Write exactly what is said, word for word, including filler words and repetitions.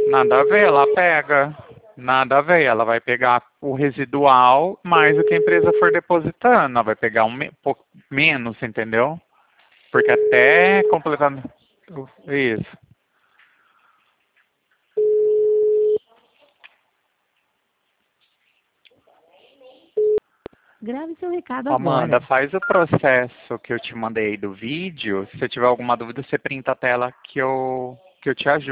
Nada a ver, ela pega. Nada a ver, ela vai pegar o residual mais o que a empresa for depositando. Ela vai pegar um me- pouco menos, entendeu? Porque até completar. Isso. Grave seu recado Amanda, agora. faz o processo que eu te mandei do vídeo. Se você tiver alguma dúvida, você printa a tela que eu, que eu te ajudo.